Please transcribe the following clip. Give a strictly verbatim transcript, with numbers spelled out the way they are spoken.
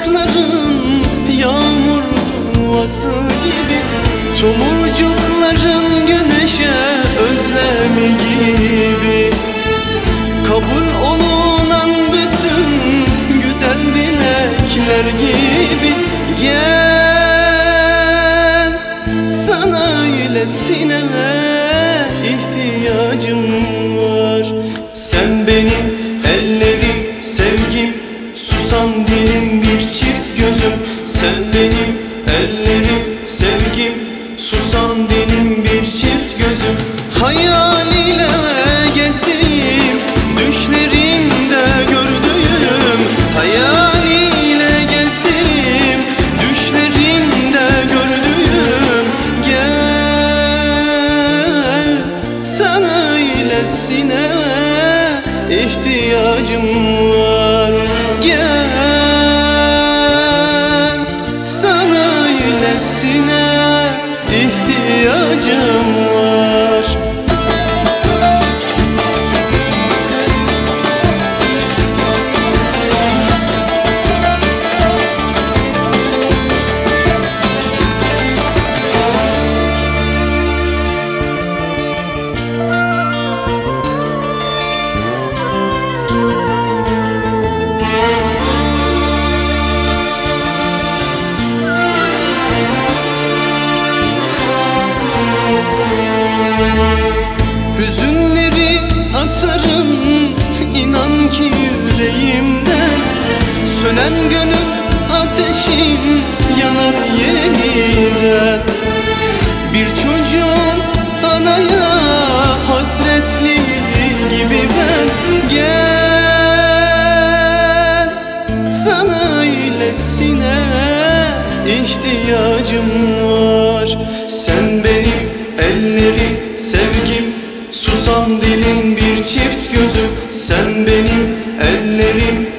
Bulutların yağmur yuvası gibi, tomurcukların güneşe özlemi gibi. Kabul olunan bütün güzel dilekler gibi. Gel, sana öylesine ihtiyacım var. Sen benim ellerim, sevgim, susan dilim, bir çift gözüm. Sen benim ellerim, sevgim, susan dilim, bir çift gözüm. Hayal ile gezdiğim, düşlerimde gördüğüm, hayal ile gezdiğim, düşlerimde gördüğüm. Gel, sana öylesine ihtiyacım var. Gel, sana öylesine ihtiyacım var. Hüzünleri atarım, inan ki yüreğimden. Sönen gönül ateşim yanar yeniden. Bir çocuğun anaya hasretli gibi ben. Gel, sana öylesine ihtiyacım var. Sen benim ellerim, sevgim, susan dilin, bir çift gözüm. Sen benim ellerim,